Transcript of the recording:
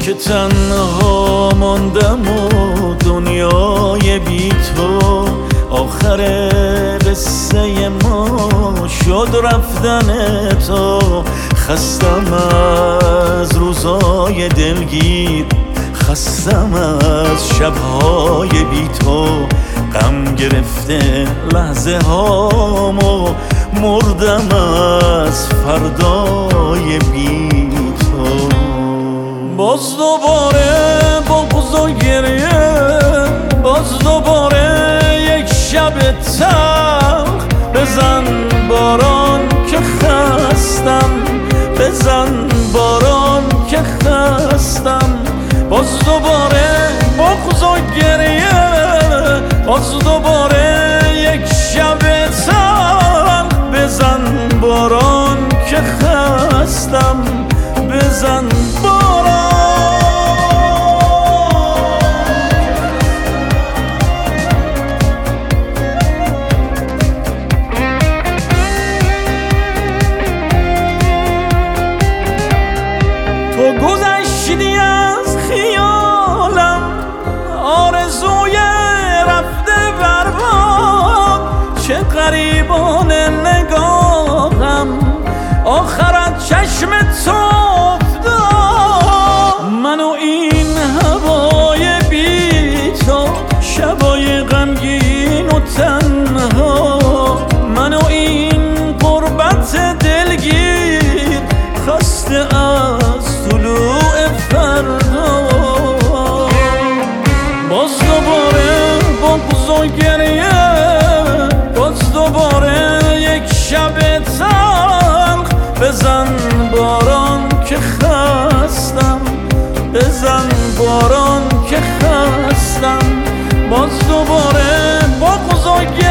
که تنها ماندم و دنیای بی تو آخر قصه ما شد رفتن تو. خستم از روزای دلگیر، خستم از شبهای بی تو، غم گرفته لحظه هامو، مردم از فردای بی تو. باز دوباره بغض و گریه، باز دوباره یک شب تلخ. بزن باران که خستم، بزن باران که خستم. باز دوباره بغض و گریه، باز دوباره یک شب تلخ. بزن باران که خستم، بزن باران. تو گذشتی از خیالم، آرزوی رفته برباد. چه غریبان نگاهم آخرت چشم تو افتاد. من و این هوای بی تو، شبای غمگین و تنها. من و این غربت دلگیر، خسته از طلوع فردا. باز دوباره بغض و گریه، باز دوباره یک شب تلخ. بزن باران که خستم، بزن باران که خستم. باز دوباره بغض و گریه،